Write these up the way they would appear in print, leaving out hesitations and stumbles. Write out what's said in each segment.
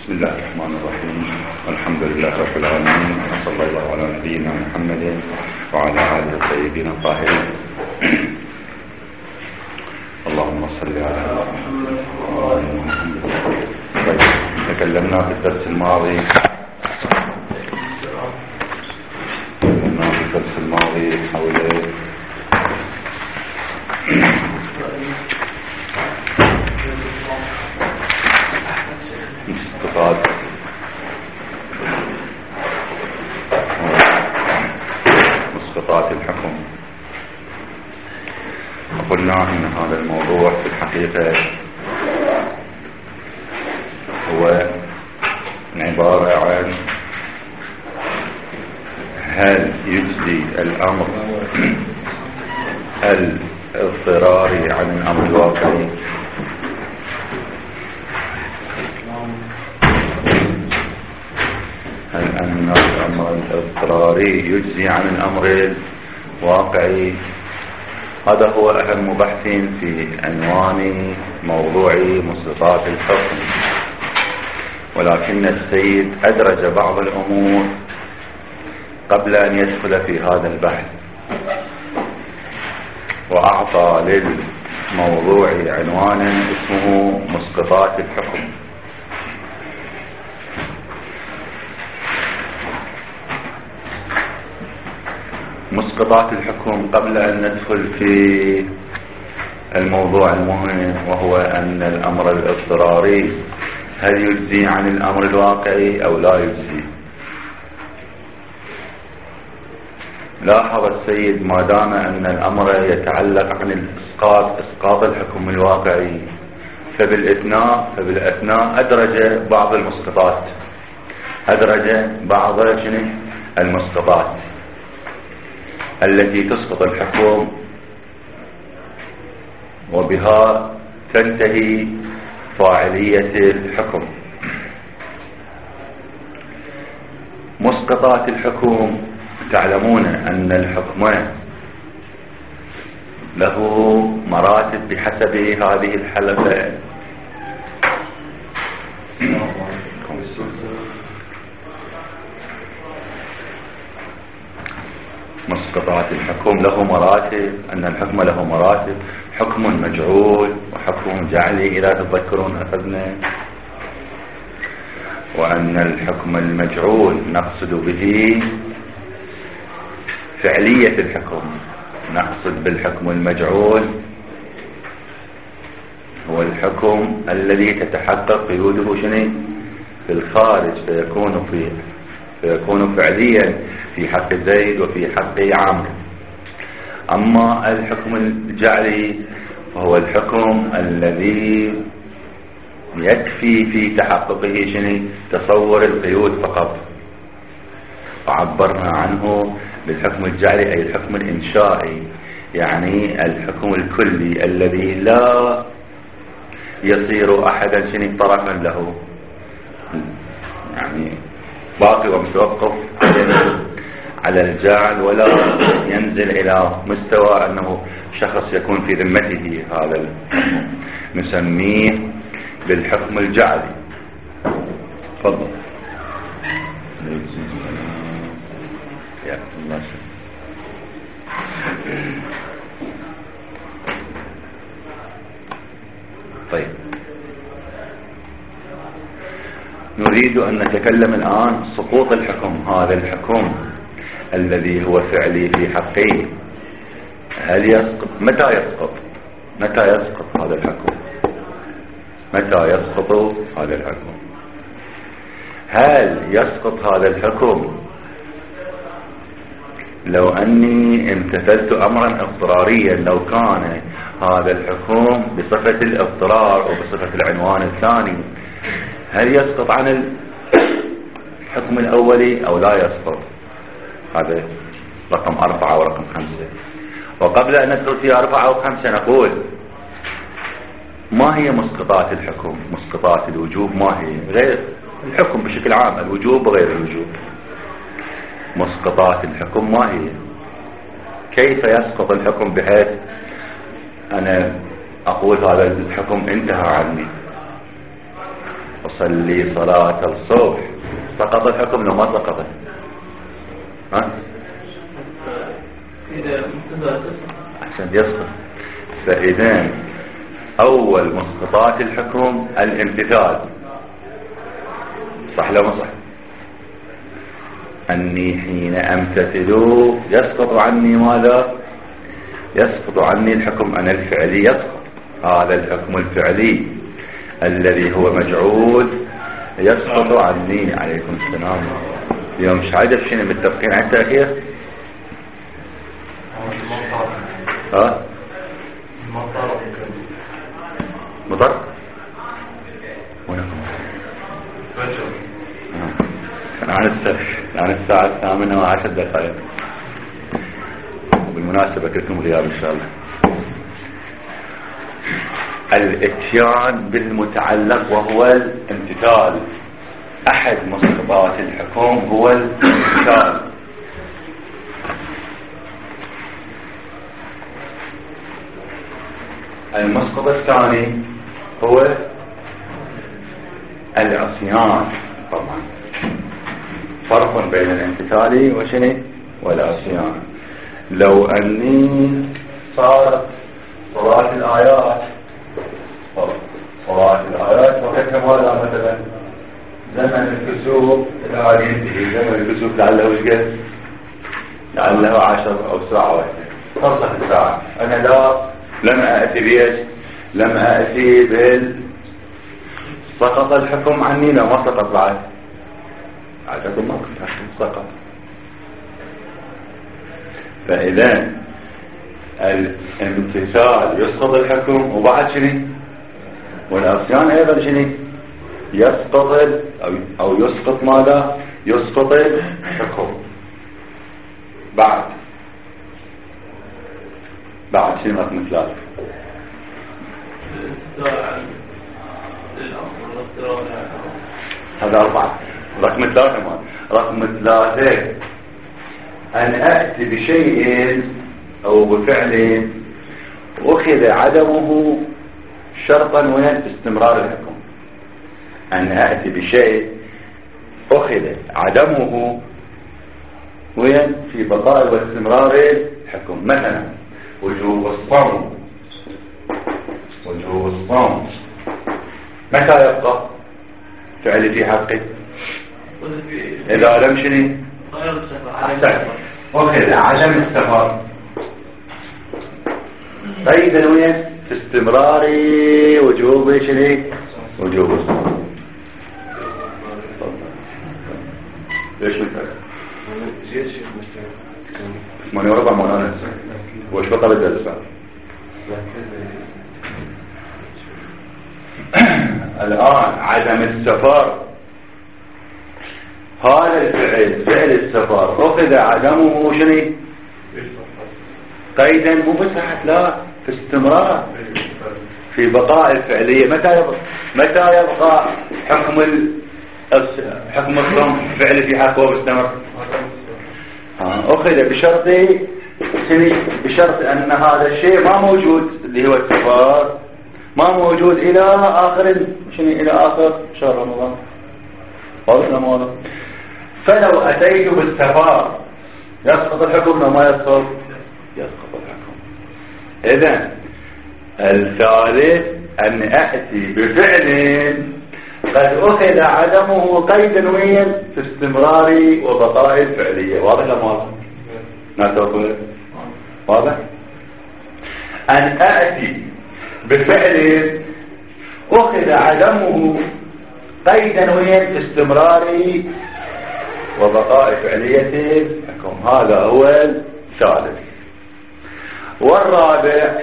بسم الله الرحمن الرحيم. الحمد لله رب العالمين، وصلى الله على نبينا محمد وعلى آله الطيبين الطاهرين. اللهم صل على محمد وعلى آل محمد. طيب، تكلمنا في الدرس الماضي حول مسقطات الحكم. وقلنا ان هذا الموضوع في الحقيقة هو عبارة عن هل يجزي الامر الاضطراري عن الامر الواقعي، هل أن الأمر الاضطراري يجزي عن الأمر الواقعي؟ هذا هو أهم بحث في عنوان موضوع مسقطات الحكم. ولكن السيد أدرج بعض الأمور قبل أن يدخل في هذا البحث، وأعطى للموضوع عنوانا اسمه مسقطات الحكم. مسقطات الحكم قبل أن ندخل في الموضوع المهم، وهو أن الأمر الاضطراري هل يجزي عن الأمر الواقعي أو لا يجزي. لاحظ السيد ما دام أن الأمر يتعلق عن إسقاط الحكم الواقعي، فبالأثناء أدرج بعض المسقطات، المسقطات التي تسقط الحكم وبها تنتهي فاعلية الحكم. مسقطات الحكم، تعلمون أن الحكم له مراتب بحسب هذه الحلقة. مسقطات الحكم له مراتب، أن الحكم له مراتب: حكم مجعول وحكم جعلي إذا تذكرون أخذنا. وأن الحكم المجعول نقصد به فعلية الحكم، نقصد بالحكم المجعول هو الحكم الذي تتحقق قيوده في الخارج، فيكون فعليا في حق زيد وفي حق عامر. أما الحكم الجعلي فهو الحكم الذي يكفي في تحققه تصور القيود فقط، وعبرنا عنه بالحكم الجعلي أي الحكم الإنشائي، يعني الحكم الكلي الذي لا يصير أحدا طرفا له، يعني باقي ومتوقف على الجعل، ولا ينزل إلى مستوى أنه شخص يكون في ذمته. هذا نسميه بالحكم الجعلي. تفضل. يا الله. طيب، نريد أن نتكلم الآن سقوط الحكم. هذا الحكم الذي هو فعلي في حقه هل يسقط؟ متى يسقط هذا الحكم؟ هل يسقط هذا الحكم لو أني امتثلت أمرا اضطراريا، لو كان هذا الحكم بصفة الاضطرار وبصفة العنوان الثاني؟ هل يسقط عن الحكم الأولي أو لا يسقط؟ هذا رقم 4 ورقم 5. وقبل أن ندخل في 4 و 5 نقول ما هي مسقطات الحكم؟ مسقطات الوجوب ما هي؟ غير الحكم بشكل عام، الوجوب وغير الوجوب. مسقطات الحكم ما هي؟ كيف يسقط الحكم بحيث أنا أقول هذا الحكم انتهى عني؟ أصلي صلاة الصبح، سقط الحكم لو ما سقط؟ ها؟ عشان يسقط. فإذا أول مسقطات الحكم الامتثال، صح لو ما صح؟ أني حين أمتثل يسقط عني ماذا؟ يسقط عني الحكم أنا الفعلي، يسقط هذا الحكم الفعلي الذي هو مجعول يسقط عني. عليكم السلام. اليوم مش عارف شنو متفقين على التأخير؟ ها؟ مطر؟ وينكم؟ عن الساعة 8:10. وبالمناسبة كلكم غياب إن شاء الله. الاتيان بالمتعلق وهو الامتثال، أحد مسقطات الحكم هو الامتثال. المسقط الثاني هو العصيان. طبعا فرق بين الامتثال وشنو والعصيان. لو أني صارت صلاة الآيات وقتها ماذا مثلا زمن الكسوف الآن ينتهي، زمن الكسوف لعله وش قد؟ لعله 10 أو ساعة واحدة، تصلح الساعة. أنا لم أأتي بيش، لم أأتي سقط الحكم عني. لو ما سقط بعد عادكم ما سقط. فإذا الامتثال يسقط الحكم، وبعد شنو؟ والعصيان أيضا شنو؟ يسقط أو يسقط ماذا؟ يسقط الحكم. بعد شنو رقم 3؟ هذا 4. رقم 3 رقم 3 أن أأتي بشيء أو بفعل أخذ عدمه شرطا وين استمرار الحكم. أن أأتي بشيء أخذ عدمه وين في بقاء واستمرار الحكم. مثلا وجوب الصوم. متى يبقى فعل في حقه؟ إذا لم شنو؟ أخذ عدم السفر قيدا وين في استمرار وجوب شنو؟ وجوب الصوم. ليش الفرق؟ 8:15 مولانا. وش بطل الدرس؟ الآن عدم السفر، هذا الفعل فعل السفر أخذ عدمه شنو؟ قيدا مو بصحة، لا في استمرار في بقاء الفعلية. متى يبقى حكم الصوم فعل في حقه ومستمر؟ أخذ بشرط أن هذا الشيء ما موجود اللي هو السفر، ما موجود إلى آخر إلى آخر شهر رمضان. واضح؟ فلو أتيت بالسفر يسقط الحكم لو ما يسقط؟ يسقط الحكم. إذن الثالث أن أأتي بفعل قد أخذ عدمه قيدا وين في استمرار وبقاء الفعلية. واضح لا واضح؟ نتوقف. واضح؟ أن أأتي بفعل أخذ عدمه قيدا وين في استمرار وبقاء فعلية الحكم. هذا هو الثالث. والرابع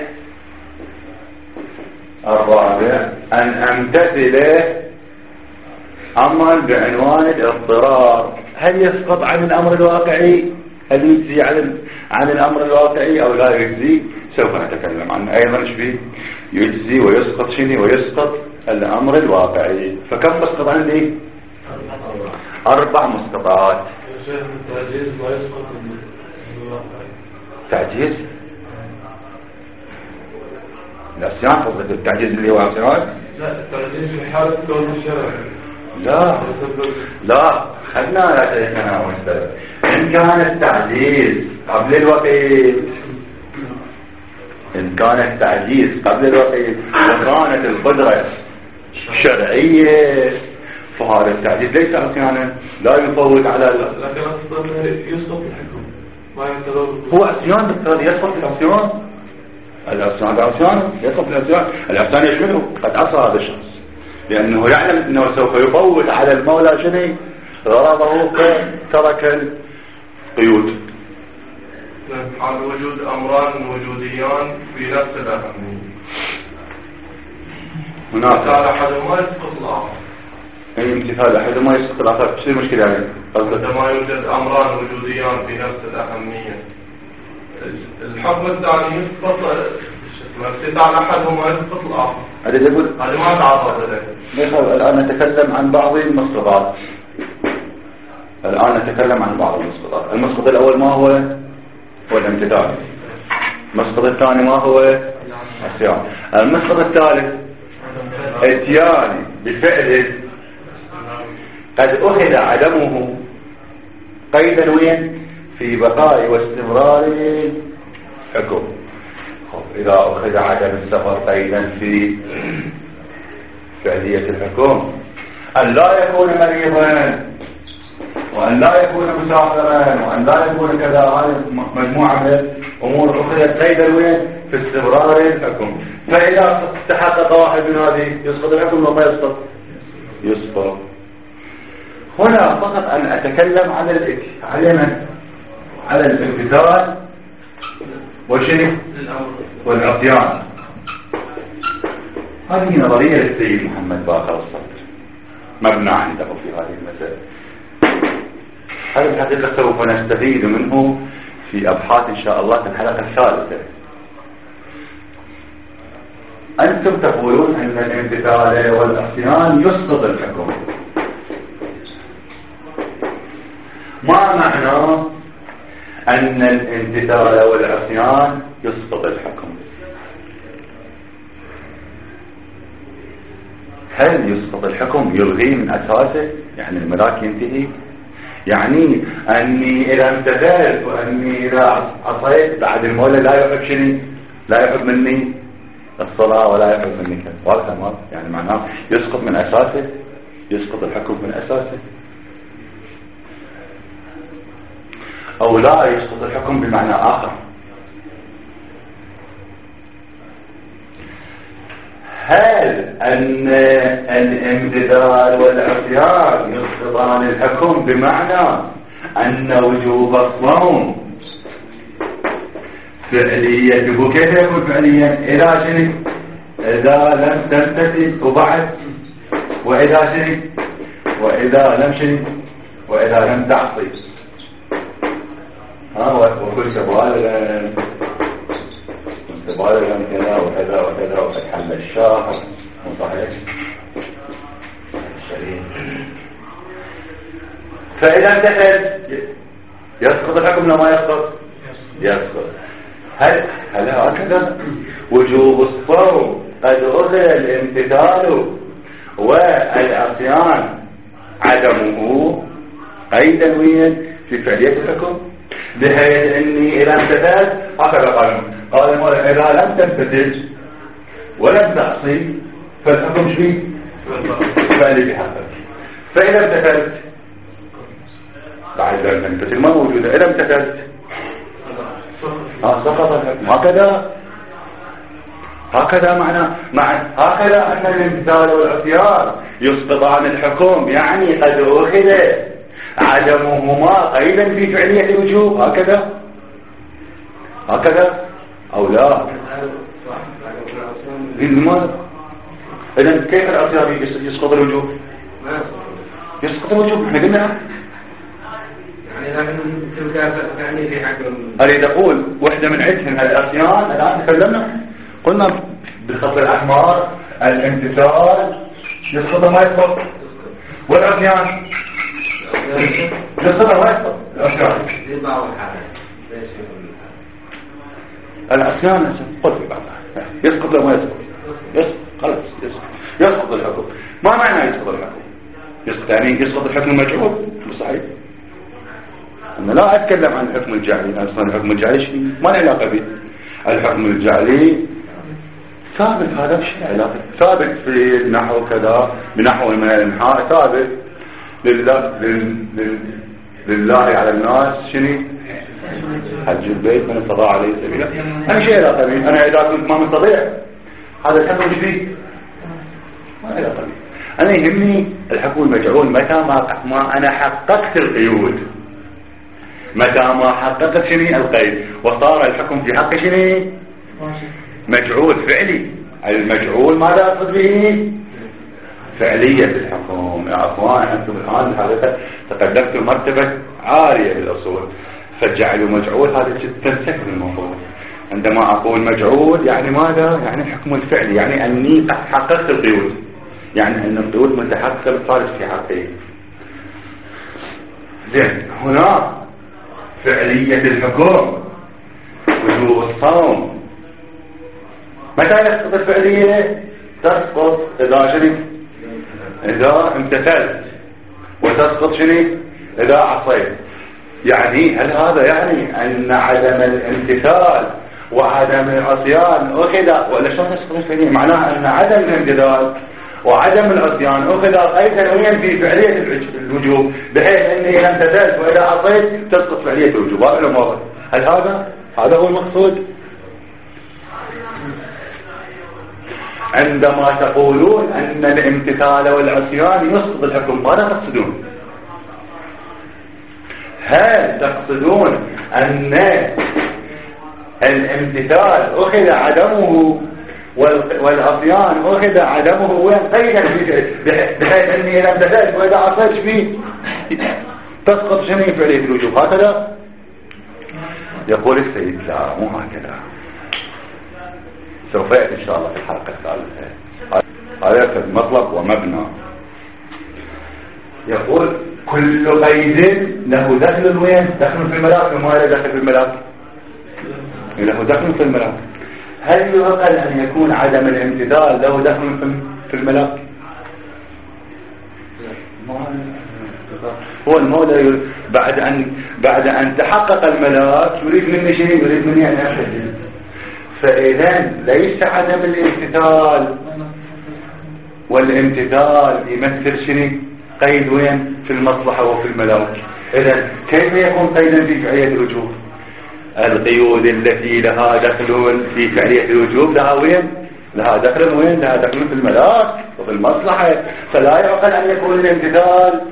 أن أمتثل أمرا بعنوان الاضطرار. هل يسقط عن الأمر الواقعي؟ هل يجزي عن الأمر الواقعي أو لا يجزي؟ سوف نتكلم عنه أيضا. شبيه يجزي ويسقط شنو؟ ويسقط الأمر الواقعي. فكم مسقط عندي؟ 4 مسقطات. تعجيز العصيان، فضلت التعجيز اللي هو عصيان لا التعزيز في حالة كون الشرع. لا خلنا يا شيخنا ومستر. إن كان التعجيز قبل الوقت، إن كان التعجيز قبل الوقت وكانت القدرة شرعية فهذا التعجيز ليس عصيانا، لا يفوت على لكن أصلا يسقط الحكم ما ينتظر. هو عصيان بالتالي يسقط العصيان. العصيان بعصيان يسقط العصيان. العصيان يشمله قد عصى هذا الشخص لأنه يعلم أنه سوف يفوت على المولى شنو غرضه ترك القيود. حال وجود أمران وجوديان في نفس الأهمية هناك امتثال أحدهما يسقط الآخر. أي امتثال أحدهما يسقط الآخر. شو المشكلة يعني؟ عندما يوجد أمران وجوديان في نفس الأهمية الحكم الثاني يسقط، امتثال أحدهما يسقط الآخر. هذا ما تعرض له. الآن نتكلم عن بعض المسقطات. الآن نتكلم عن بعض المسقطات. المسقط الأول ما هو؟ هو الامتثال. المسقط الثاني ما هو؟ الصيام. المسقط الثالث اتيان بفعل قد أخذ عدمه قيدا وين؟ في بقاء واستمرار الحكم. إذا أخذ عدم السفر قيدا في فعلية الحكم أن لا يكون مريضا وأن لا يكون مسافرا وأن لا يكون كذا، هذه مجموعة من الأمور أخذت قيدا وين؟ في استمرار الحكم. فإذا تحقق واحد من هذه يسقط الحكم ولا ما يسقط؟ يسقط. هنا فقط أن أتكلم على الامتثال والشرك والعصيان. هذه نظرية للسيد محمد باقر الصدر مبنى عنده في هذه المسألة. هذا الحقيقة سوف نستفيد منه في أبحاث إن شاء الله في الحلقة الثالثة. أنتم تقولون أن الامتثال والعصيان يسقط الحكم. ما معنى أن الامتثال والعصيان يسقط الحكم؟ هل يسقط الحكم يلغي من أساسه؟ يعني الملاك ينتهي؟ يعني أني إذا امتثلت وأني إذا عصيت بعد المولى لا يحب شنو؟ لا يحب مني الصلاة ولا يحب مني كذا. واضح؟ يعني معناه يسقط من أساسه، يسقط الحكم من أساسه، أو لا يسقط الحكم بمعنى آخر. هل أن الامتثال والعصيان يسقطان الحكم بمعنى أن وجوب الصوم فعليته كيف يكون فعليا؟ إذا شنو؟ إذا لم تمتثل وبعد، وإذا شنو؟ وإذا لم شنو؟ وإذا لم تعصي. وكل سبالغا كذا وكذا وكذا وقد حل الشهر وصحيح الشريف. فإذا امتثل يسقط الحكم لما يسقط؟ يسقط. هل هكذا وجوب الصوم قد أخذ الامتثال والعصيان عدمه قيدا وين في فعلية الحكم، بحيث اني اذا امتثلت هكذا قال المولى اذا لم تمتثل ولم تعصي فالحكم شيء فعلي بحقك. فاذا امتثلت بعد ان تمتثل ما موجوده، اذا امتثلت سقط الحكم. هكذا معنى هكذا ان الامتثال والعصيان يسقطان الحكم، يعني قد اخذ عدمهما قيدا في فعلية الوجوب. هكذا أو لا؟ إذن كيف العصيان يسقط الوجوب؟ يسقط الوجوب. احنا قلنا يعني في حق أريد أقول وحدة من عدهم العصيان. الآن تكلمنا قلنا بالخط الأحمر الامتثال يسقط ما يسقط، والعصيان يسقط ما يسقط. العصيان قل في بعضها يسقط لو ما يسقط. يسقط خلاص يسقط. يسقط الحكم. ما معنى يسقط الحكم؟ يسقط يعني يسقط الحكم المجعول. صحيح. أنا لا أتكلم عن الحكم الجعلي. أصلا الحكم الجعلي شيء ما له علاقة به. الحكم الجعلي ثابت، هذا بشيء علاقة ثابت في النحو كذا، بنحو من الانحاء ثابت. لله على الناس شنو؟ حج البيت من استطاع عليه سبيلا. أنا شيء علاقة به. أنا إذا كنت ما مستطيع هذا الحكم جديد ما له علاقة به. أنا يهمني الحكم المجعول متى ما أنا حققت القيود، متى ما حققت شنو القيد وصار الحكم في حق شنو مجعول فعلي. المجعول ماذا أقصد به؟ فعلية الحكم. يا أخوان أنتم الآن الحقيقة تقدمتم مرتبة عالية للأصول، فجعلوا مجعول هذا تنسك الموضوع. عندما أقول مجعول يعني ماذا؟ يعني الحكم الفعلي، يعني أني حققت القيود، يعني أن القيود متحققة صارت في حقي. زين، هنا فعلية الحكم وجوب الصوم. متى يسقط الفعلية؟ تسقط إذا شنو؟ إذا امتثلت، وتسقط شنو؟ إذا عصيت. يعني هل هذا يعني أن عدم الامتثال وعدم العصيان أخذ، ولا شلون تسقط الفعلية؟ معناها أن عدم الامتثال وعدم العصيان أخذ قيدا وين في فعلية الوجوب، بحيث أني إذا امتثلت وإذا عصيت تسقط فعلية الوجوب. هل هذا هو المقصود؟ عندما تقولون أن الامتثال والعصيان يسقط الحكم ماذا تقصدون؟ هل تقصدون أن الامتثال أخذ عدمه والعصيان أخذ عدمه وين قيدا، بحيث أني إذا امتثلت وإذا عصيت فيه تسقط شنو فعلية الوجوب؟ هكذا يقول السيد. لا، مو هكذا. سوف يأتي إن شاء الله في الحلقة الثالثة. هذا مطلب ومبنى. يقول كل قيد له دخل وين؟ دخل في الملاك. وما له دخل في الملاك؟ له دخل في الملاك. هل يعقل أن يكون عدم الامتثال له دخل في الملاك؟ هو المولى بعد أن تحقق الملاك يريد مني شيء، يريد مني أن أمتثل. فإذا ليس عدم الامتثال والامتثال يمثل شنو؟ قيد وين؟ في المصلحة وفي الملاك. إذا كيف يكون قيدا في فعلية الوجوب؟ القيود التي لها دخل في فعلية الوجوب لها وين؟ لها دخل وين؟ لها دخل في الملاك وفي المصلحة. فلا يعقل أن يكون الامتثال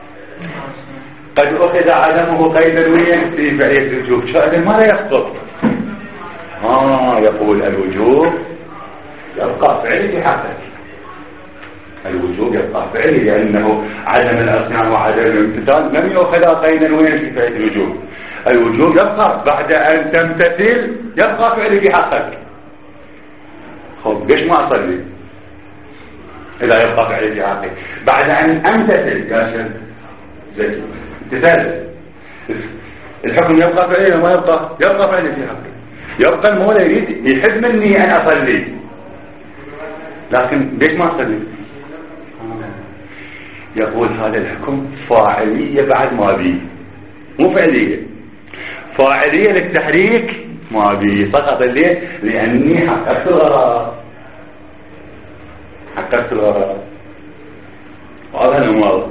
قد أخذ عدمه قيدا وين؟ في فعلية الوجوب. شأن ماذا يسقط؟ يقول الوجوب يبقى فعلي في حقك. الوجوب يبقى فعلي لأنه عدم العصيان وعدم الامتثال لم يأخذ قيدا وين في فعل الوجوب. الوجوب يبقى بعد أن تمتثل، يبقى فعلي في حقك. خب ليش ما أصلي إذا يبقى فعلي في حقك؟ بعد أن أمتثل يا شيخ زي امتثال الحكم يبقى فعلي وما يبقى فعلي في حقك. يبقى المولى يريد يحب مني أن أصلي، لكن ليش ما أصلي؟ يقول هذا الحكم فاعلية بعد ما بي، مو فعلية. فاعلية للتحريك ما بي سقط. ليه؟ لأني حققت الغرض. هذا الموضوع.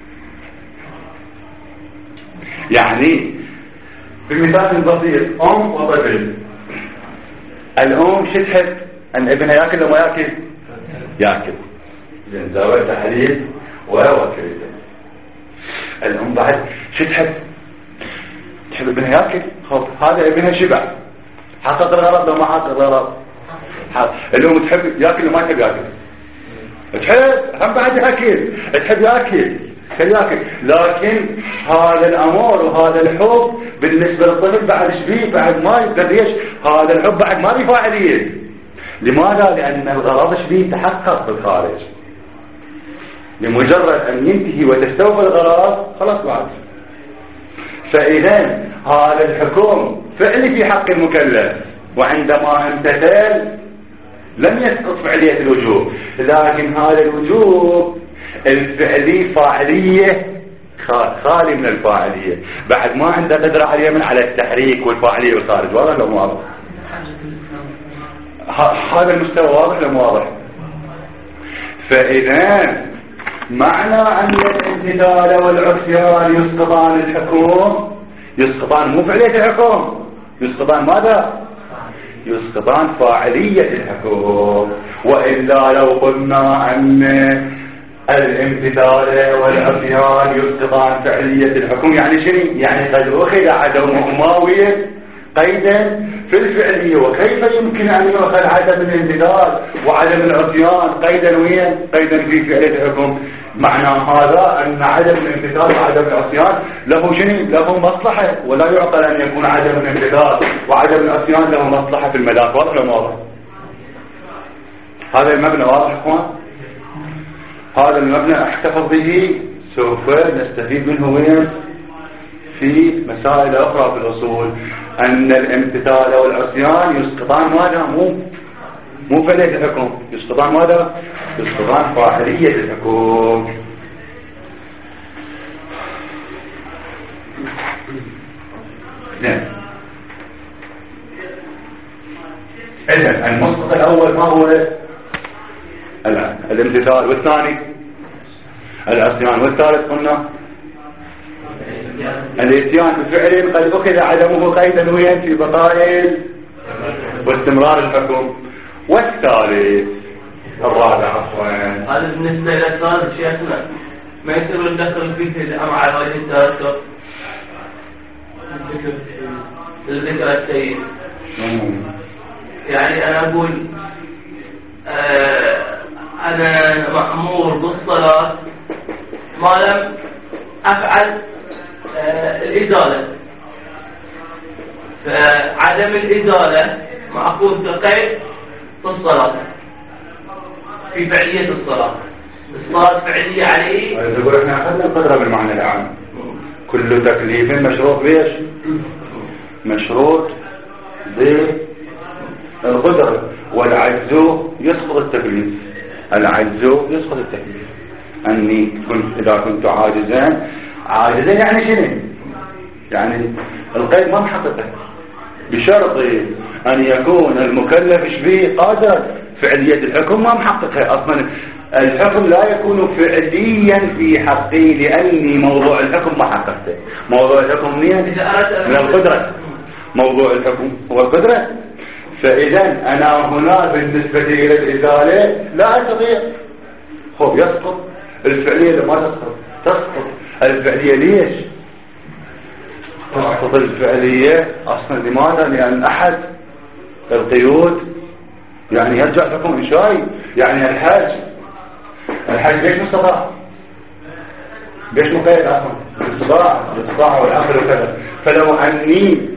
يعني بمثال بسيط، أم وطفل. الأم شو تحب؟ أن ابنها يأكل وما يأكل؟ يأكل. زين زاوية تحديد وكريته. الأم بعد شو تحب؟ تحب ابنها يأكل؟ خب هذا ابنها شبع، حقق الغرض لو ما حقق الغرض. الأم تحب يأكل وما تحب يأكل؟ تحب هم بعد يأكل، تحب يأكل. لكن هذا الأمر وهذا الحب بالنسبة للطفل بعد شبيه، بعد ما يقدر ليش هذا الحب بعد ما بفاعلية. لماذا؟ لأن الغرض شبيه تحقق بالخارج. لمجرد أن ينتهي وتستوفى الغرض خلاص بعد. فإذا هذا الحكم فعلي في حق المكلف، وعندما امتثل لم يسقط فعلية الوجوب، لكن هذا الوجوب الفعلي فاعلية خالي من الفاعلية، بعد ما عنده قدرة على من على التحريك والفاعلية والخارج. واضح ولا مو واضح؟ هذا المستوى واضح ولا مو واضح؟ فإذا معنى أن الامتثال والعصيان يسقطان الحكم، يسقطان مو فعلية الحكم، يسقطان ماذا؟ يسقطان فاعلية الحكم. وإلا لو قلنا أن الامتثال والعصيان يسقطان فعلية الحكم، يعني شنو؟ يعني قد أخذ عدمهما قيدا في الفعلية، وكيف يمكن أن يؤخذ عدم الامتثال وعدم العصيان قيدا في فعلية الحكم؟ معنى هذا أن عدم الامتثال وعدم العصيان له شنو؟ له مصلحة، ولا يعقل أن يكون عدم الامتثال وعدم العصيان له مصلحة في الملاك. واضح ولا واضح؟ هذا المبنى واضح اخوان؟ هذا المبنى احتفظ به، سوف نستفيد منه وين؟ في مسائل أخرى في الأصول، أن الامتثال والعصيان يسقطان ماذا؟ مو فعلية الحكم، يسقطان ماذا؟ يسقطان فاعلية الحكم. نعم. إذن المسقط الأول ما هو؟ الامتثال، والثاني العصيان، والثالث قلنا الاتيان بفعل قد أخذ عدمه قيدا وين؟ في بقاء واستمرار الحكم. والثالث الرابع عفوا، هذا بالنسبة إلى الثالث شيخنا ما يصير الدخل فيه الأمر على وجه الترتب الذكر السيء. يعني أنا أقول أنا مأمور بالصلاة ما لم أفعل الإزالة، فعدم الإزالة مأخوذ كقيد في الصلاة، في فعلية الصلاة. الصلاة فعلية عليه. تقول احنا أخذنا القدرة بالمعنى العام، كل تكليف مشروط بيش؟ مشروط بالقدرة، والعجز يسقط التكليف، العجز يسقط التكليف. أني إذا كنت عاجزا يعني شنو؟ يعني القيد ما محققه، بشرط أن يكون المكلف شبيه قادر. فعلية الحكم ما محققه أصلا، الحكم لا يكون فعليا في حقي لأني موضوع الحكم ما حققته. موضوع الحكم من القدرة، موضوع الحكم هو القدرة. فإذا أنا هنا بالنسبة إلى الإزالة لا أستطيع، يسقط الفعلية لما تسقط الفعلية. ليش تسقط الفعلية أصلا؟ لماذا؟ لأن أحد القيود يعني يرجع لكم إشاري، يعني الحج ليش مستطاع؟ ليش مقيد أصلا؟ الاستطاعة والعقل وكذا. فلو أني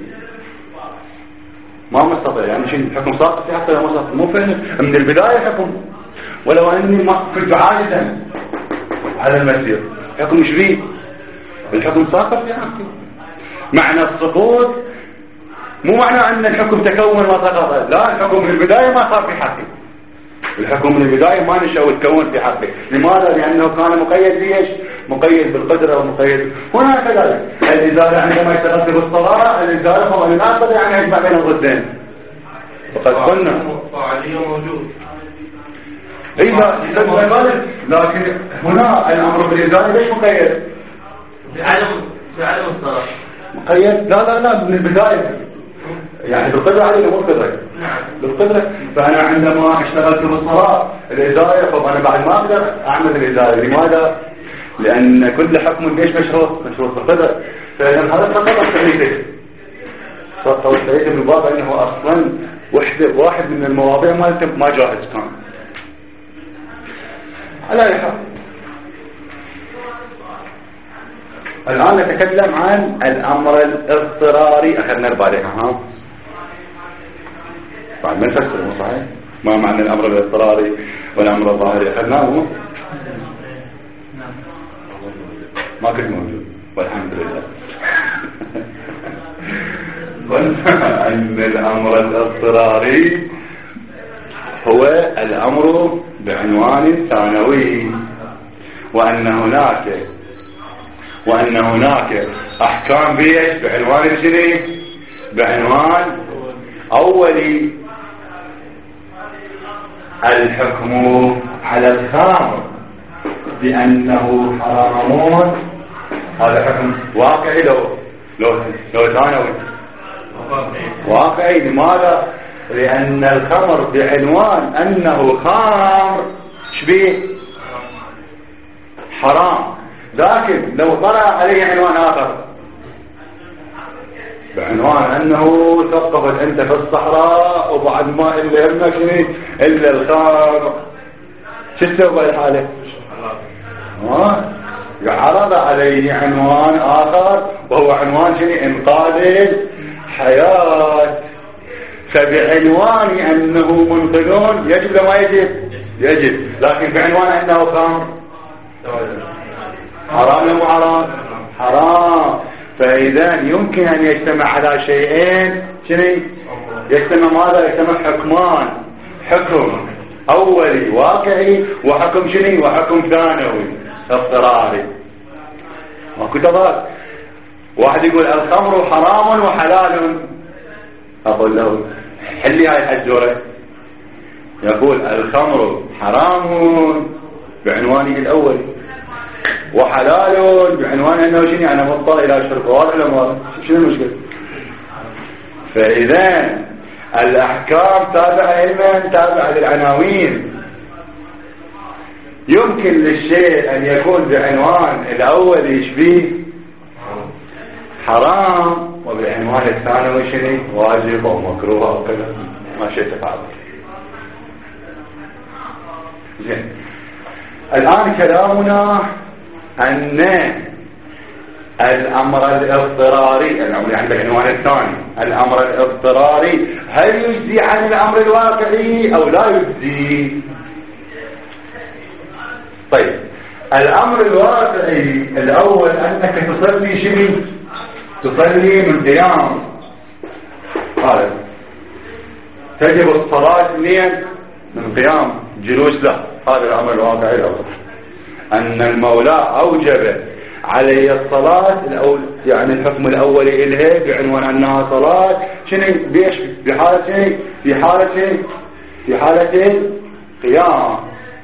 ما مستطيع يعني شيء الحكم ساقط في حقي، مو فهم من البداية حكم. ولو أني ما كنت عاجزا على المسير، حكم شبيه، الحكم ساقط في حقي. معنى السقوط مو معنى أن الحكم تكون وسقط، لا، الحكم من البداية ما صار في حقي، الحكم من البداية ما نشأ وتكون في حقي. لماذا؟ لأنه كان مقيد بإيش؟ مقيد بالقدرة ومقيد. هنا كذلك الإزالة عندما اشتغلت بالصلاة، الإزالة هو المناقض يعني يجمع بين الضدين. وقد قلنا فاعلية موجود، لكن هنا الأمر بالإزالة ليش مقيد؟ بعدم الصلاة مقيد. لا من البداية يعني بالقدرة عليه مو بالقدرة. بالقدرة. فأنا عندما اشتغلت بالصلاة الإزالة، أنا بعد ما أقدر أعمل الإزالة. لماذا؟ لأن كل حكم ليش مشروط بالقدرة. فإذا هذا سقط التعريف، سقط التعريف من باب أنه أصلا واحد من المواضيع ما جاهز كان. على أي حال الآن نتكلم عن الأمر الاضطراري. أخذنا البارحة بعد ما نفسر، مو صحيح؟ ما معنى الأمر الاضطراري والأمر الظاهري؟ أخذناه ما كنت موجود والحمد لله. قلنا أن الأمر الاضطراري هو الأمر بعنوان ثانوي، وأن هناك أحكام بيش بعنوان شنو؟ بعنوان أولي. الحكم على الخمر بأنه حرام، هذا حكم واقعي لو ثانوي واقعي. لماذا؟ لأن الخمر بعنوان أنه خمر شبيه حرام، لكن لو طلع عليه عنوان آخر بعنوان أنه ثقفت أنت في الصحراء وبعد ما إلا يمك إلا الخمر، شو تسوي بالحالة؟ عرض عليه عنوان آخر وهو عنوان شنو؟ إنقاذ الحياة. فبعنوان أنه منقذون يجب لما يجب، لكن بعنوان أنه خمر حرام لم حرام. فإذا يمكن أن يجتمع على شيئين شنو؟ يجتمع ماذا؟ يجتمع حكمان، حكم أولي واقعي وحكم شنو؟ وحكم ثانوي اضطراري. ماكو تضاد. واحد يقول الخمر حرام وحلال، أقول له حلي هاي الحجورة. يقول الخمر حرام بعنوانه الأولي وحلال بعنوان أنه شنو؟ أنا مضطر إلى شرب ولا ما شنو المشكلة؟ فإذا الأحكام تابعة لمن؟ تابعة للعناوين. يمكن للشيء أن يكون بعنوان الأول يشبيه حرام وبعنوان الثانوي شنو؟ واجب أو مكروه أو كذا، ما شيء تفعل. زين، الآن كلامنا أن الأمر الاضطراري، يعني عند العنوان الثاني الأمر الاضطراري هل يجزي عن الأمر الواقعي أو لا يجزي؟ طيب، الأمر الواقعي الأول أنك تصلي شنو؟ تصلي من قيام، هذا تجب الصلاة منين؟ من قيام، جلوس له، هذا الأمر الواقعي الأول. أن المولى أوجب علي الصلاة يعني الحكم الأولي إليه بعنوان أنها صلاة شنو؟ بيش؟ بحالة شنو؟ في حالة القيام.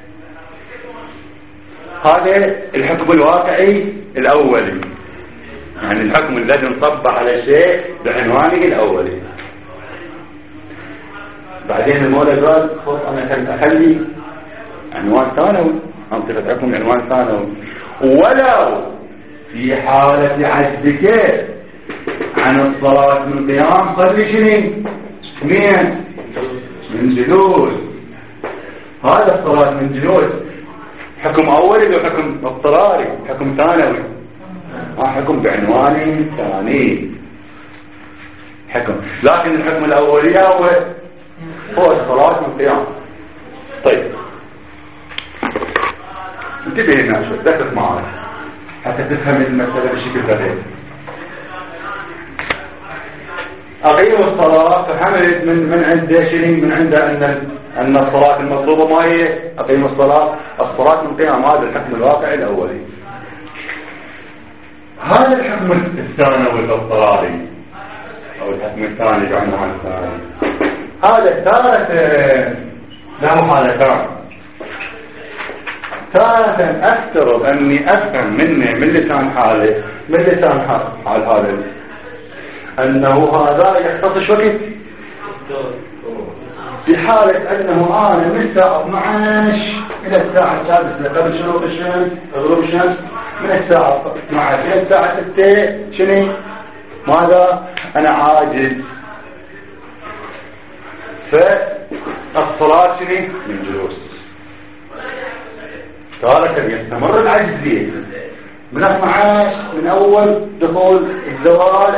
هذا الحكم الواقعي الأولي، يعني الحكم الذي انصب على شيء بعنوانه الأولي. بعدين المولى قال أنا أخلي عنوان ثانوي، أنطقة حكم عنوان ثانوي، ولو في حالة عجزك عن الصلاة من قيام صلي شنو؟ من جلوس. هذا الصلاة من جلوس حكم أولي وحكم اضطراري، حكم ثانوي، حكم بعنوان ثاني حكم. لكن الحكم الأولي هو الصلاة من قيام. طيب، انتبه هنا شوي، دقق معي حتى تفهم المسألة بشكل دقيق. أقيم الصلاة فحملت من عند شيء، من عند أن الصلاة المطلوبة ما هي أقيم الصلاة من قيام. هذا الحكم الواقعي الأولي. هذا الحكم الثانوي الاضطراري أو الحكم الثاني بعنوان الثاني، هذا تارة له حالتان. تارة أفترض أني أفهم من لسان حاله، من لسان حال هذا أنه هذا يختص وقت، في حالة أنه أنا من الساعة 12 إلى الساعة 6 قبل شروق الشمس غروب الشمس، من الساعة 12 إلى الساعة 6 شنو؟ ماذا؟ أنا عاجز. فالصلاة شنو؟ من جلوس. تارة يستمر العجز فيه من 12 من أول دخول الزوال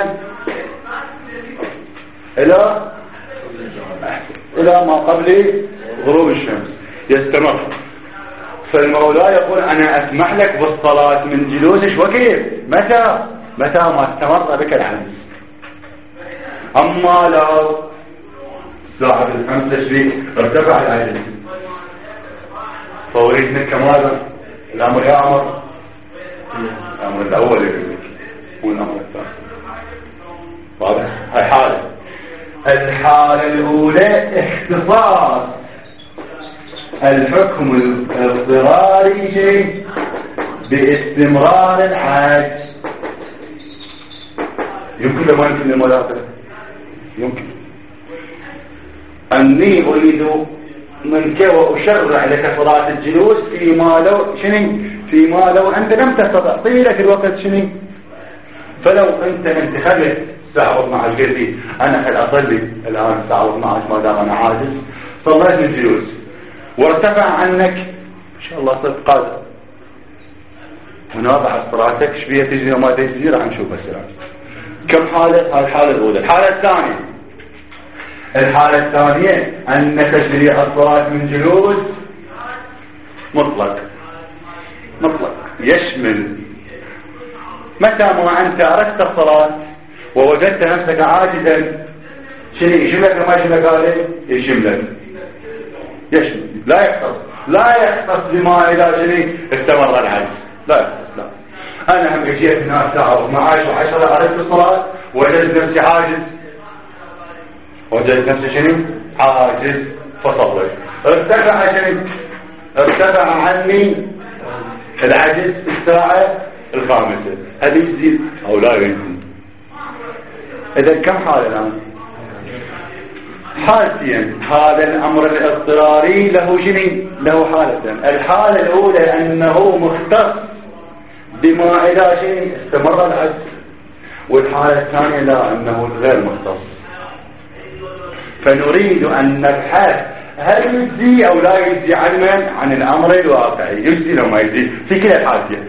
إلى ما قبل غروب الشمس يستمر. فالمولى يقول أنا أسمح لك بالصلاة من جلوسك وكيف؟ متى ما استمر بك العجز. أما لو الساعة بالخمسة شريك ارتفع العجز، فأريد منك ماذا؟ الأمر يأمر الأمر الأول يريد هو الأمر الثاني. واضح؟ هاي حالة. الحالة الأولى اختصاص الحكم الاضطراري شيء باستمرار العجز. يمكن لما يمكن الملاحظة يمكن أني أريد منك وأشرع لك صلاة الجلوس فيما لو أنت لم تستطع طيلة الوقت فلو أنت خلت الساعة 12 قلت أنا خل أصلي الآن الساعة 12 ما دام أنا عاجز، صليت الجلوس وارتفع عنك إن شاء الله صرت قادر ونابع صلاتك شبيه تجري وما تجري راح نشوف السلام. كم حالة؟ هاي الحالة الأولى. الحالة الثانية أن تشريع الصلاة من جلوس مطلق يشمل متى ما أنت أردت الصلاة ووجدت نفسك عاجزا يشملك وما يشملك عليه يشملك يشمل لا يختص بما إذا استمر العجز لا يختص. لا أنا هم جيت هنا الساعة 12 و10 أردت الصلاة وجدت نفسي عاجز عاجز فصلت ارتفع عني العجز الساعة 5 هل يزيد أو لا يزيد؟ إذا كم حالة الآن؟ حالتين. هذا الأمر الاضطراري له حالتين. الحالة الأولى أنه مختص بما إذا استمر العجز، والحالة الثانية لا أنه غير مختص. فنريد أن نبحث هل يجزي أو لا يجزي علما عن الأمر الواقعي، يجزي لو ما يجزي في كلا الحالتين.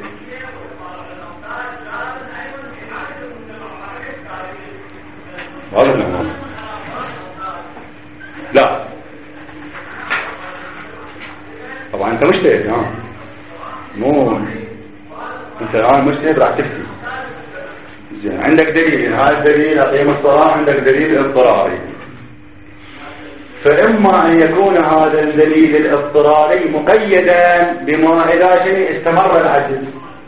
لا طبعا انت مجتهد مو انت الان مجتهد راح تفتي زين. عندك دليل، هذا الدليل اقيم الصلاة، عندك دليل اضطراري، فاما ان يكون هذا الدليل الاضطراري مقيدا بما اذا استمر العجز،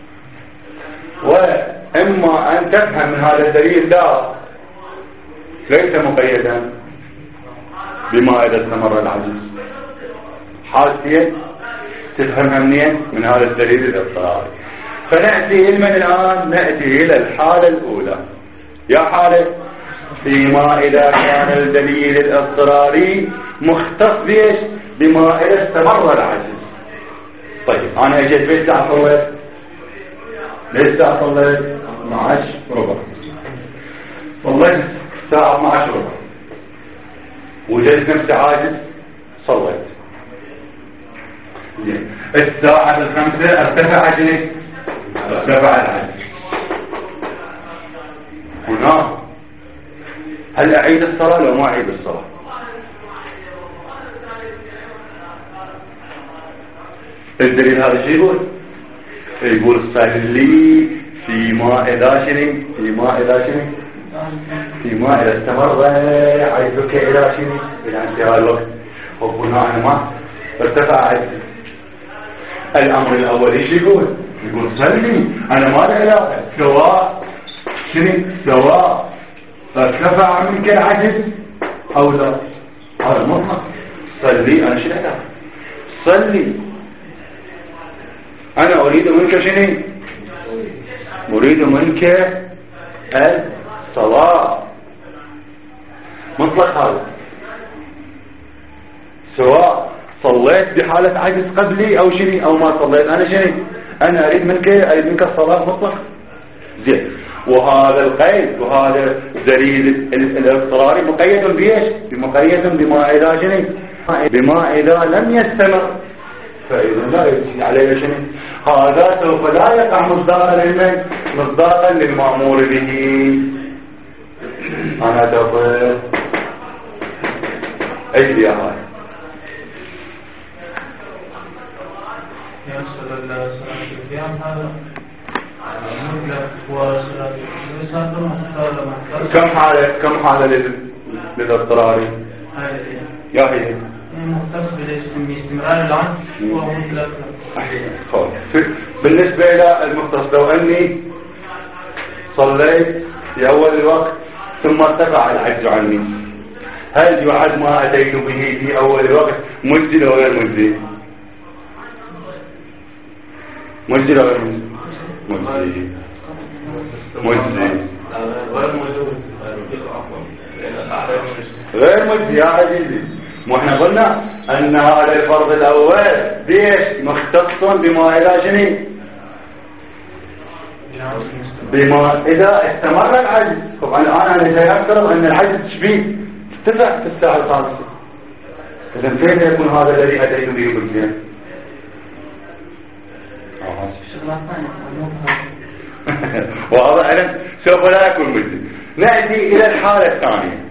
واما ان تفهم من هذا الدليل لا ليس مقيدا بما إذا استمر العجز. حالتين تفهمها منين؟ من هذا الدليل الاضطراري. فنأتي الآن نأتي إلى الحالة الأولى. يا حالة فيما إذا كان الدليل الاضطراري مختص بإيش؟ بما إذا استمر العجز. طيب أنا أجيت في الساعة صليت للساعة صليت 12:15 صليت الساعة 12:15 وجدت نفسي عاجز صليت. الساعة 5 ارتفع العجز. هنا هل أعيد الصلاة لو ما أعيد الصلاة؟ الدليل هذا شيء يقول صلي فيما إذا استمر عجزك إلى انتهاء الوقت. وهنا أنا ما ارتفع عجزي. الأمر الأول ايش يقول صلي، أنا ما له علاقة سواء ارتفع منك العجز أو لا، هذا مطلق. صلي أنا شنو علاقة؟ صلي أنا أريد منك أريد منك الصلاة مطلق. هذا سواء صليت بحالة عجز قبلي أو ما صليت، أنا أريد منك الصلاة مطلق. زين. وهذا القيد وهذا دليل الاضطراري مقيد بإيش؟ مقيد بما إذا لم يستمر، فإذا لا يجي عليه هذا سوف لا يقع مصداقا للمأمور به. أنا تقول أجل يا هاي كم حالة للاضطراري؟ يا هي مختص باستمرار العجز وهو مطلق. بالنسبة إلى المختص، لو أني صليت في أول الوقت ثم ارتفع العجز عني، هل يعد ما أتيت به في أول الوقت مجزي أو غير مجزي؟ مجزي أو غير مجزي؟ مجزي. غير مجزي يا عزيزي. واحنا قلنا أن هذا الفرض الأول بيش مختص بما إذا شنو؟ بما إذا استمر العجز. طبعا الآن أنا سيفترض أن العجز شبيه ارتفع في الساعة الخامسة، إذن كيف يكون هذا الذي أتيت به مجزيا؟ واضح. سوف لا يكون مجزي. نأتي إلى الحالة الثانية.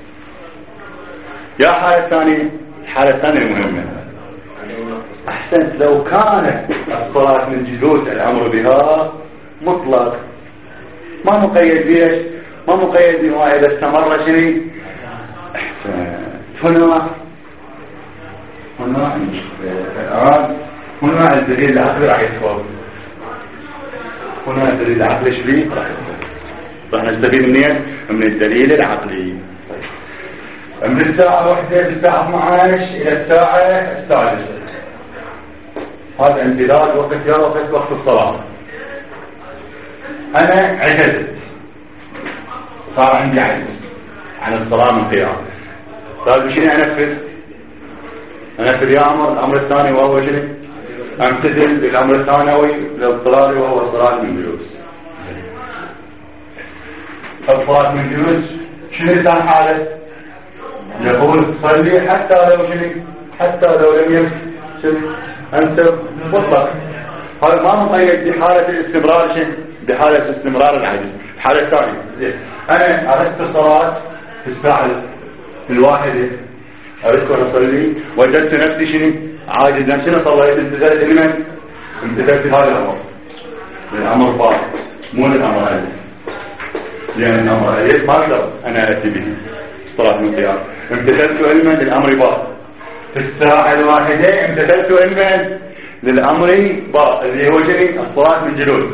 يا حالة الثانية، الحالة الثانية المهمة. أحسنت، لو كانت الصلاة من جلوس الأمر بها مطلق، ما مقيد بيش، ما مقيد بما إذا استمر شنو. هنا الآن هنا الدليل العقلي راح يتفاوت. هنا الدليل العقلي شبيه راح نستفيد من الدليل العقلي. من الساعة 1 للساعة 12 إلى الساعة السادسة، هذا امتداد وقت يا وقت الصلاة. أنا عجزت، صار عندي عجز عن الصلاة من قيام. طيب شنو أنفذ يا الأمر الثاني، وهو شنو؟ أمتثل بالأمر الثانوي للاضطراري، وهو الصلاة من جلوس. الصلاة من جلوس شنو كان حالة؟ يقول صلي حتى لو شنو؟ حتى لو لم يمس أنت مطلق. هذا ما مقيد بحالة الاستمرار شنو؟ بحالة استمرار العجز. الحالة الثانية، أنا أردت الصلاة في الساعة 1 أردت أن أصلي، وجدت نفسي شنو؟ عاجزا. شنو صليت؟ امتثلت لمن؟ امتثلت هذا الأمر، الأمر باطل مو الأمر ألف، لأن الأمر ألف ما أقدر أنا أتي به الصلاة من قيام. امتثلت علما للأمر باطل. في الساعة 1 امتثلت علما للأمر باطل اللي هو شنو؟ الصلاة من جلوس.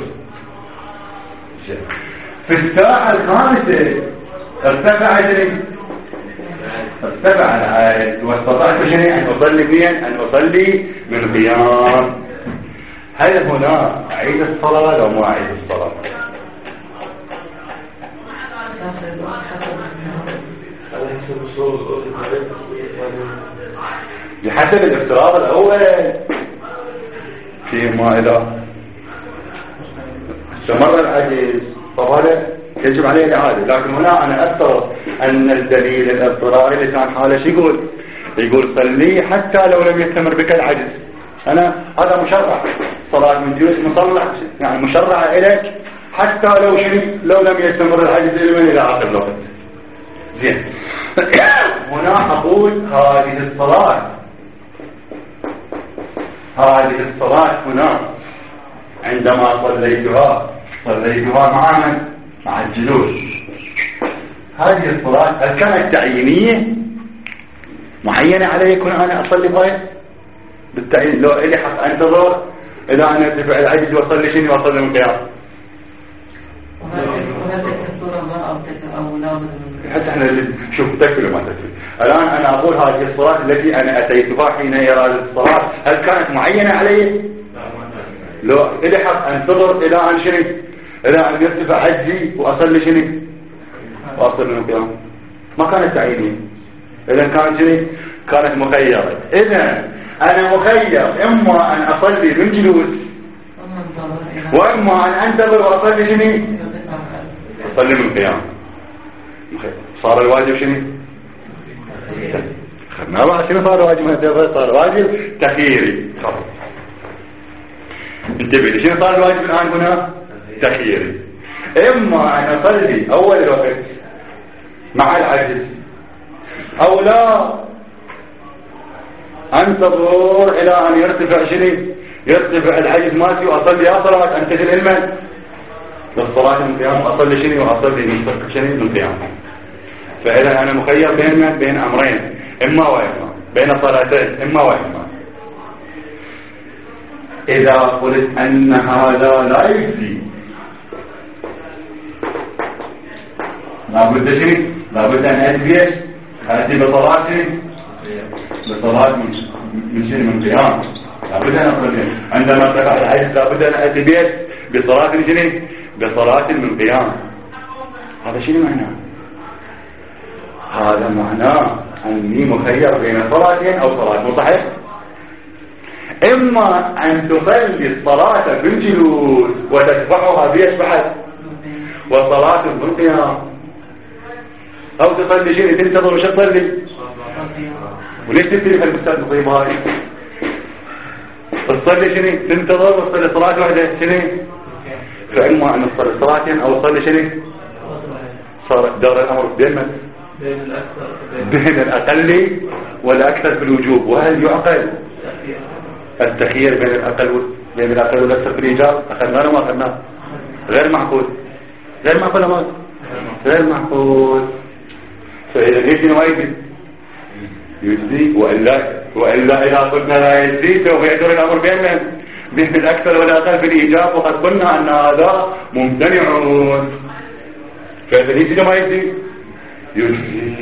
في الساعة 5 ارتفع شنو؟ ارتفع العجز، واستطعت شنو؟ أن أصلي منين؟ أن أصلي من قيام. هل هنا أعيد الصلاة أو ما أعيد الصلاة؟ بحسب الافتراض الأول، فيما إذا استمر العجز فهذا يجب عليه الإعادة. لكن هنا أنا أفترض أن الدليل الاضطراري اللي كان حاله شو يقول صلي حتى لو لم يستمر بك العجز. أنا هذا مشرع، صلاة من جلوس مصلح يعني مشرعة إليك حتى لو لم يستمر العجز إلى آخر الوقت. زين. هنا أقول هذه الصلاة هنا عندما صليتها مع من؟ مع الجلوس. هذه الصلاة هل كانت تعيينية معينة علي يكون أنا أصلي بها بالتعيين؟ لو إلي حق أنتظر إلى أن يرتفع العجز وأصلي شنو وأصلي من قيام؟ حتى احنا شوف تكفي وما تكفي. الآن أنا أقول هذه الصلاة التي أنا أتيتها حين إرادة الصلاة هل كانت معينة علي؟ لو إلي حق أنتظر إلى أن شنو؟ إلى أن يرتفع عجزي وأصلي شنو؟ وأصلي من القيام. ما كانت تعيينية، إذا كانت شنو؟ كانت مخيرة. إذا أنا مخير إما أن أصلي من جلوس وإما أن أنتظر وأصلي شنو؟ أصلي من القيام. صار الواجب شنو؟ خدنا بقى شنو صار الواجب؟ صار الواجب تخييري. انتبه لي شنو صار الواجب الآن هنا؟ تخييري. إما أن أصلي أول الوقت مع العجز أو لا أنتظر إلى أن يرتفع شنو؟ يرتفع العجز مالتي وأصلي يا صلاة أنتهي العلم للصلاة من قيام أصلي شنو وأصلي من شنو من قيام. فإذا أنا مخير بين أمرين، إما وإما، بين صلاتين إما وإما. إذا قلت أن هذا لا يجزي لابد شيء، لابد أن أتبيش أتي بصلاة من شيء من قيام، لابد أن أصلي. عندما تقع العجز لابد أن أتبيش بصلاة من شيء، بصلاة من قيام. هذا شيء معناه، هذا معناه أني مخير بين صلاتين أو صلاة، مو صحيح؟ إما أن تصلي الصلاة بالجلوس وتتبعها بيش بعد وصلاة بالقيام، أو تصلي شيء تنتظر وش تصلي. وليش تبتدي المستاذ مصيب هاي؟ تصلي شنو؟ تنتظر وتصلي صلاة واحدة شنو؟ فإما أن تصلي صلاتين أو تصلي شنو؟ صار دار الأمر بين من؟ بين الأقل والأكثر في الوجوب. وهل يعقل التخيير بين الأقل والأكثر في الإيجاب؟ أخذناه وما أخذناه؟ غير معقول، غير معقول أمام، غير معقول. فإذا يجزي ما يجزي، وإلا إذا قلنا لا يجزي سوف يدور الأمر بين الأكثر والأقل في الإيجاب، وقد قلنا أن هذا ممتنعون. فإذا يجزي ما يجزي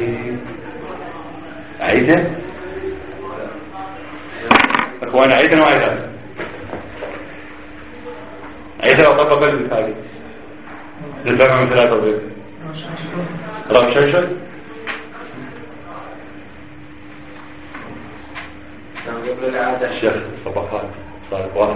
عيدا. أخوانا عيدا وعيدا، عيدا وطبق المثالي للبقى من ثلاثة بيت رمشاشة. قبل العادة الشيخ صباحات صارت واحد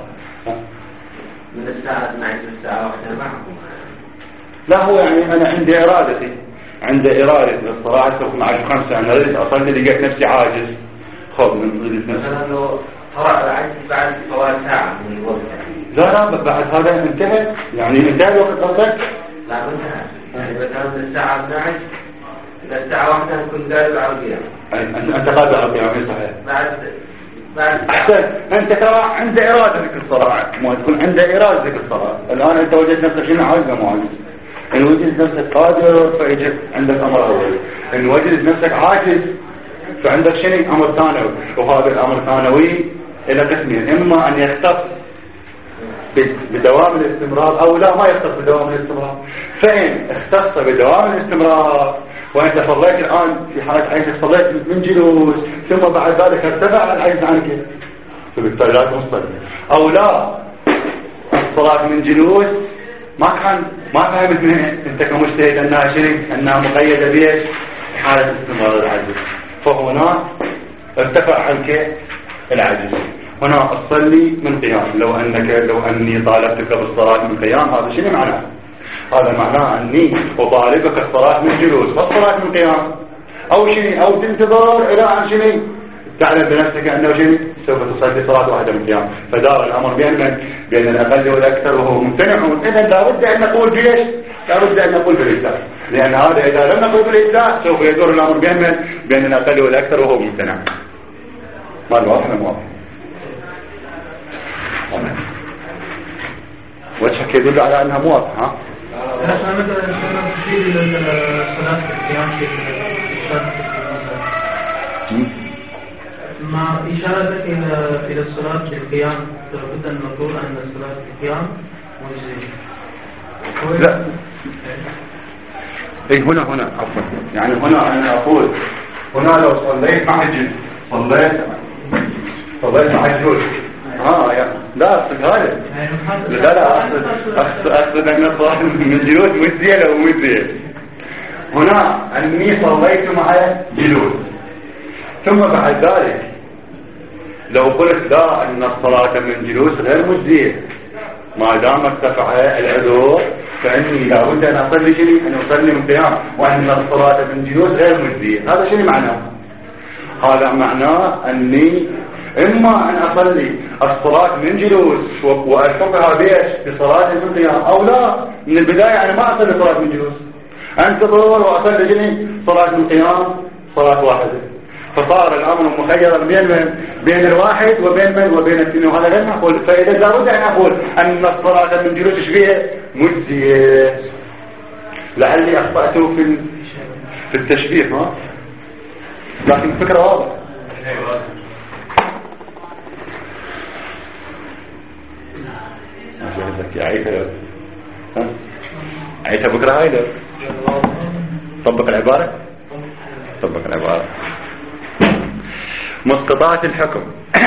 من الساعة 12 للساعة 1 معكم. لا هو يعني أنا عندي إرادتي، عندي إرادة الصراحة سوف مع 5 أنا أريد أصلي لقيت نفسي عاجز خذ من ضد نفسي. مثلا لو قرأ العجز بعد فوات ساعة من الوقت. لا بعد هذا انتهى، يعني انتهى الوقت قصدك؟ لا انتهى، يعني مثلا من الساعة 12 إلى الساعة 1 نكون قارب على القيام. أنت قادر على القيام صحيح. بعد أحسن. أنت ترى عند إرادتك الصراحة، ما تكون عند إرادتك الصراحة. الآن أنت وجدت نفسك شنو عاجز مو عاجز؟ إن وجدت نفسك قادر فيجب عندك أمر أول، إن وجدت نفسك عاجز فعندك شنو أمر ثانوي. وهذا الأمر الثانوي إلى قسمين، إما أن يختص بدوام الاستمرار أو لا ما يختص بدوام الاستمرار. فإن اختص بدوام الاستمرار وأنت صليت الآن في حالة عجز صليت من جلوس ثم بعد ذلك ارتفع العجز عنك فبالتالي لا تصلي. أو لا الصلاة من جلوس ما فهمت منه أنت كمجتهد أنها شرك، أنها مقيدة بيش حالة استمرار العجز، فهنا ارتفع عنك العجز. هنا أصلي من قيام. لو أني طالبتك بالصلاة من قيام هذا شنو معناه؟ هذا معناه أني أطالبك الصلاة من جلوس والصلاة من قيام، أو شنو أو تنتظر إلى أن شنو تعلم بنفسك أنه شنو سوف تصلي صلاة واحدة من قيام. فدار الأمر بين الأقل والأكثر وهو ممتنع. إذا لابد أن نقول بيش؟ لابد أن نقول بالإجزاء، لأن هذا إذا لم نقول بالإجزاء سوف يدور الأمر بين الأقل والأكثر وهو ممتنع. ما الواضح ولا واضح؟ وجهك يدل على أنها موافقة. مثلا تشير إلى الصلاة في القيام في الشرط مع إشارتك إلى الصلاة في القيام لابد أن نقول أن الصلاة في القيام مجزية. لا اي هنا عفوا، يعني هنا انا اقول هنا لو صليت مع الجن صليت مع الجن لا اقصد هذا، لا اقصد ان الصلاة من جلوس مجزية لو مجزية. هنا اني صليت مع جلوس ثم بعد ذلك لو قلت لا ان الصلاة من جلوس غير مجزية ما دام ارتفع العذر فاني لابد ان اصلي شيء ان اصلي من قيام، وان الصلاة من جلوس غير مجزية. هذا شنو معناه؟ هذا معناه اني اما ان اصلي الصلاة من جلوس وارفقها بيش بصلاة من قيام، او لا من البداية انا ما اصلي صلاة من جلوس انتظر واصلي شنو صلاة من قيام صلاة واحدة. فصار الامر مخيرا بين الواحد وبين الاثنين، وهذا غير معقول. فاذا لابد ان اقول ان الصلاة من جلوس شبيه مجزية. لعلي اخطأت في التشبيه لكن الفكرة واضحة. عيشها بكرة هاي لو طبق العبارة. طبق العبارة. مسقطات الحكم.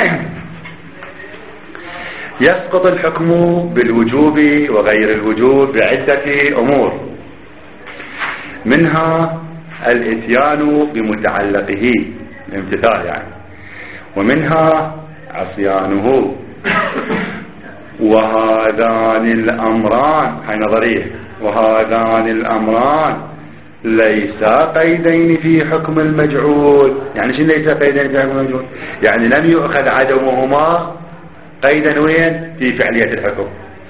يسقط الحكم بالوجوب وغير الوجوب بعدة أمور، منها الاتيان بمتعلقه الامتثال يعني، ومنها عصيانه. وهذان الأمران هاي نظرية، وهذان الأمران ليس قيدين في حكم المجعول. يعني شنو ليس قيدين في حكم المجعول؟ يعني لم يؤخذ عدمهما قيدا وين في فعلية الحكم،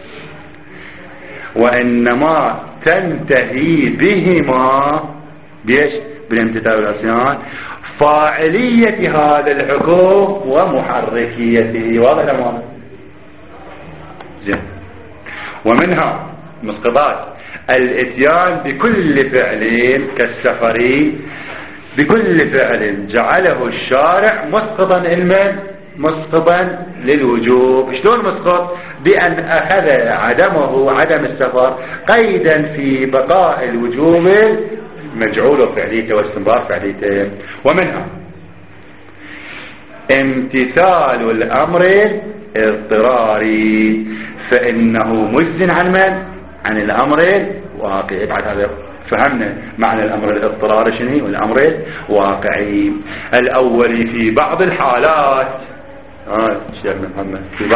وإنما تنتهي بهما بيش بالامتثال والعصيان فاعلية هذا الحكم ومحركيته. واضح الأمر؟ زين. ومنها مسقطات الاتيان بكل فعل كالسفر، بكل فعل جعله الشارع مسقطا علما مسقطا للوجوب. شلون مسقط؟ بأن أخذ عدمه عدم السفر قيدا في بقاء الوجوب مجعول فعليته واستمرار فعليته. ومنها امتثال الأمر الاضطراري، فإنه مجز عن من؟ عن الأمر الواقعي. بعد هذا فهمنا معنى الأمر الاضطراري شنو والأمر الواقعي. الأول في بعض الحالات شيخنا محمد في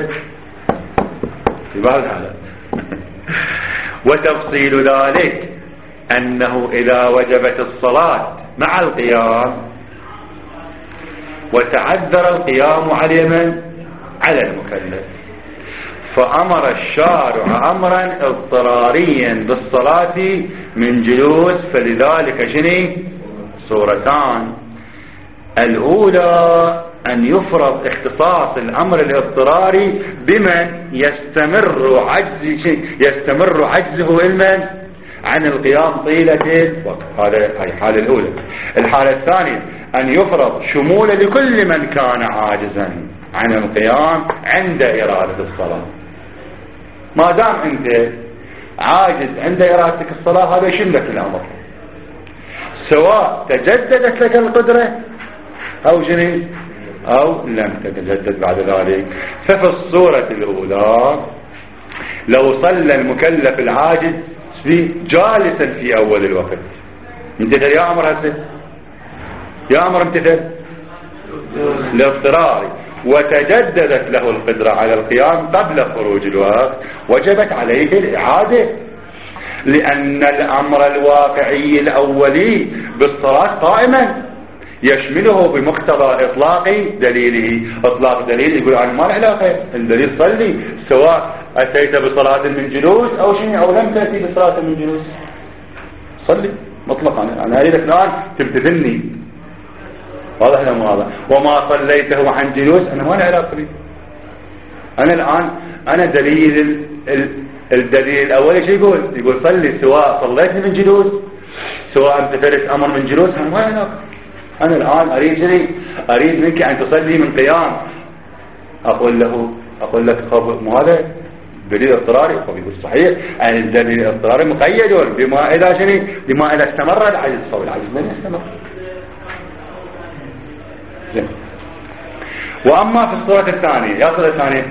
بعض الحالات وتفصيل ذلك أنه إذا وجبت الصلاة مع القيام وتعذر القيام على المكلف، فأمر الشارع أمرا اضطراريا بالصلاة من جلوس، فلذلك شنو صورتان. الأولى أن يفرض اختصاص الأمر الاضطراري بمن يستمر عجزه علما عن القيام طيلة الوقت. هذه الحالة الأولى. الحالة الثانية أن يفرض شمول لكل من كان عاجزا عن القيام عند إرادة الصلاة. ما دام أنت عاجز عند إرادتك الصلاة هذا يشملك الأمر، سواء تجددت لك القدرة أو جني أو لم تتجدد بعد ذلك. ففي الصورة الأولى لو صلى المكلف العاجز جالسا في أول الوقت امتثل يا أمر هسه، يا أمر امتثل الاضطراري، وتجددت له القدرة على القيام قبل خروج الوقت، وجبت عليه الإعادة، لأن الأمر الواقعي الأولي بالصلاة قائما يشمله بمقتضى إطلاق دليله. إطلاق دليل يقول أنا ما له علاقة، الدليل صلي سواء أتيت بصلاة من جلوس أو شيء أو لم تأتي بصلاة من جلوس، صلي مطلقا. أنا أريدك الآن تمتثلني، واضح لهم هذا. وما صليته عن جلوس أنا ما له علاقة بي. أنا الآن أنا دليل الدليل الأول شيء يقول صلي سواء صليت من جلوس سواء امتثلت أمر من جلوس، أنا ما له علاقة. أنا الآن أريد منك أن تصلي من قيام، أقول لك مو هذا دليل اضطراري؟ يقول صحيح الدليل الاضطراري مقيد بما إذا استمر العجز، فهو العجز لن يستمر. وأما في الصورة الثانية يأخذ الثانية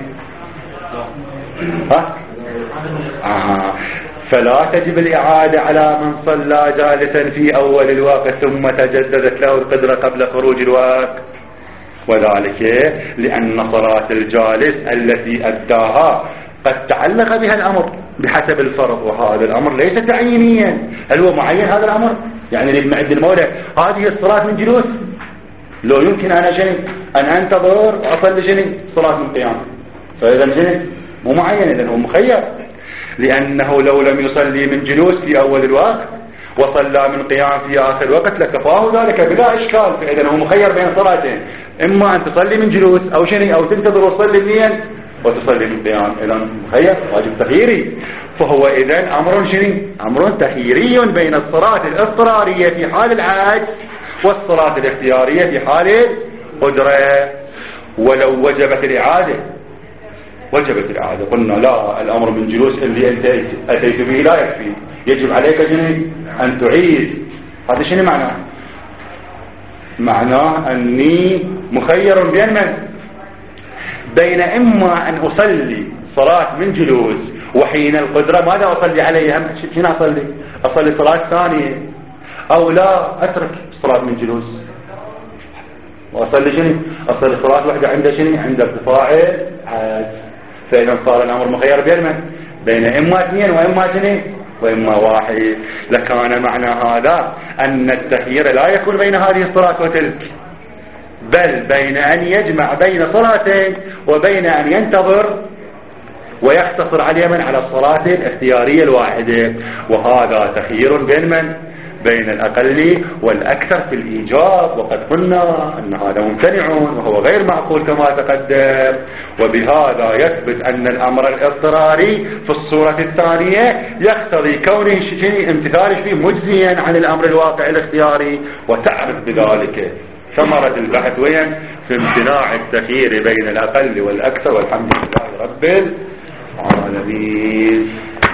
فلا تجب الإعادة على من صلى جالسا في أول الوقت ثم تجددت له القدرة قبل خروج الوقت، وذلك لأن صلاة الجالس التي أداها قد تعلق بها الأمر بحسب الفرض، وهذا الأمر ليس تعيينيا. هل هو معين هذا الأمر؟ يعني للمعد المولى هذه الصلاة من جلوس، لو يمكن أنا أن أنتظر وأصلي صلاة من قيام، فإذا مو معين، إذن هو مخير، لأنه لو لم يصلي من جلوس في أول الوقت وصلى من قيام في آخر الوقت لكفاه ذلك بلا إشكال. فإذا هو مخير بين صلاتين، إما أن تصلي من جلوس أو تنتظر وتصلي منين وتصلي من قيام. إذا مخير واجب تخييري. فهو إذن أمر تخييري بين الصلاة الاضطرارية في حال العجز والصلاة الاختيارية في حال القدرة. ولو وجبت الإعادة قلنا لا، الأمر من جلوس اللي أنت أتيت به لا يكفي، يجب عليك أن تعيد. هذا شنو معناه؟ معناه أني مخير بين إما أن أصلي صلاة من جلوس وحين القدرة ماذا أصلي عليها؟ شنو أصلي صلاة ثانية، أو لا أترك الصلاة من جلوس وأصلي أصلي صلاة واحدة عند ارتفاع الحدث. فإذا صار الأمر مخير بين إما اثنين وإما واحد. لكان معنى هذا أن التخيير لا يكون بين هذه الصلاة وتلك، بل بين أن يجمع بين صلاتين وبين أن ينتظر ويختصر على الصلاة الاختيارية الواحدة. وهذا تخيير بين الأقل والأكثر في الإيجاب، وقد قلنا أن هذا ممتنع وهو غير معقول كما تقدم. وبهذا يثبت أن الأمر الاضطراري في الصورة الثانية يقتضي كونه امتثال فيه مجزيا عن الأمر الواقع الاختياري. وتعرف بذلك ثمرة البحث وين؟ في امتناع التخيير بين الأقل والأكثر. والحمد لله رب العالمين.